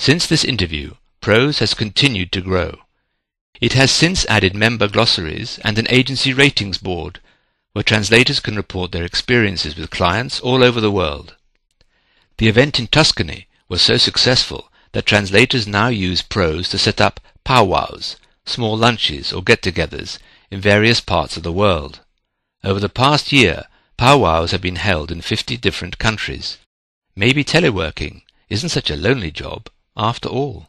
Since this interview, Prose has continued to grow. It has since added member glossaries and an agency ratings board, where translators can report their experiences with clients all over the world. The event in Tuscany was so successful that translators now use Prose to set up powwows, small lunches or get-togethers, in various parts of the world. Over the past year, powwows have been held in 50 different countries. Maybe teleworking isn't such a lonely job after all.